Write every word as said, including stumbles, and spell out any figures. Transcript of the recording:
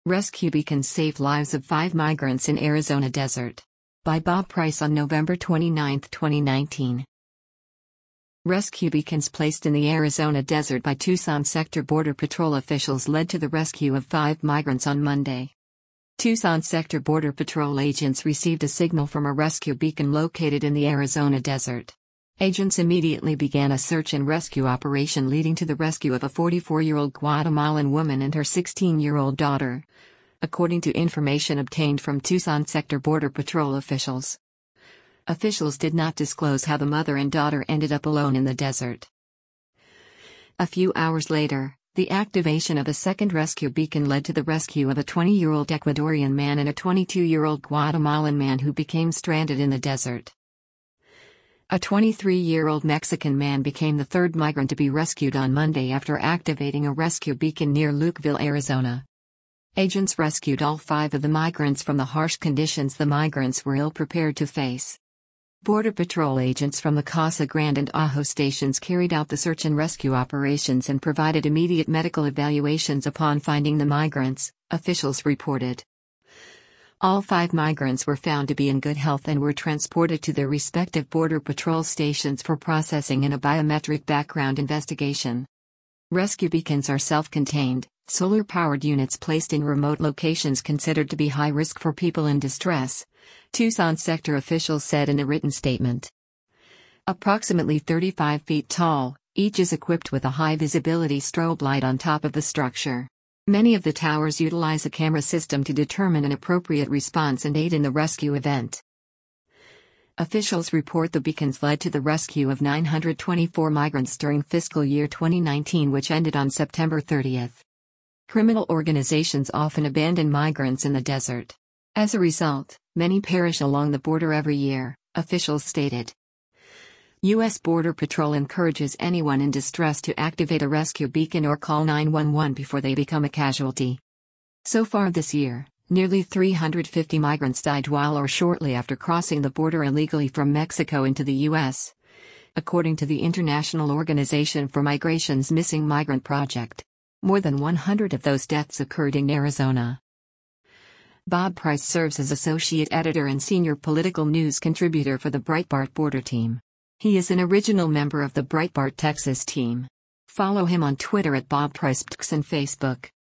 Rescue beacons saved lives of five migrants in Arizona desert. By Bob Price on November twenty-ninth, twenty nineteen. Rescue beacons placed in the Arizona desert by Tucson Sector Border Patrol officials led to the rescue of five migrants on Monday. Tucson Sector Border Patrol agents received a signal from a rescue beacon located in the Arizona desert. Agents immediately began a search and rescue operation leading to the rescue of a forty-four-year-old Guatemalan woman and her sixteen-year-old daughter, according to information obtained from Tucson Sector Border Patrol officials. Officials did not disclose how the mother and daughter ended up alone in the desert. A few hours later, the activation of a second rescue beacon led to the rescue of a twenty-year-old Ecuadorian man and a twenty-two-year-old Guatemalan man who became stranded in the desert. A twenty-three-year-old Mexican man became the third migrant to be rescued on Monday after activating a rescue beacon near Lukeville, Arizona. Agents rescued all five of the migrants from the harsh conditions the migrants were ill-prepared to face. Border Patrol agents from the Casa Grande and Ajo stations carried out the search and rescue operations and provided immediate medical evaluations upon finding the migrants, officials reported. All five migrants were found to be in good health and were transported to their respective Border Patrol stations for processing and a biometric background investigation. Rescue beacons are self-contained, solar-powered units placed in remote locations considered to be high risk for people in distress, Tucson sector officials said in a written statement. Approximately thirty-five feet tall, each is equipped with a high-visibility strobe light on top of the structure. Many of the towers utilize a camera system to determine an appropriate response and aid in the rescue event. Officials report the beacons led to the rescue of nine hundred twenty-four migrants during fiscal year twenty nineteen, which ended on September thirtieth. Criminal organizations often abandon migrants in the desert. As a result, many perish along the border every year, officials stated. U S Border Patrol encourages anyone in distress to activate a rescue beacon or call nine one one before they become a casualty. So far this year, nearly three hundred fifty migrants died while or shortly after crossing the border illegally from Mexico into the U S, according to the International Organization for Migration's Missing Migrant Project. More than one hundred of those deaths occurred in Arizona. Bob Price serves as associate editor and senior political news contributor for the Breitbart Border Team. He is an original member of the Breitbart Texas team. Follow him on Twitter at Bob Price and Facebook.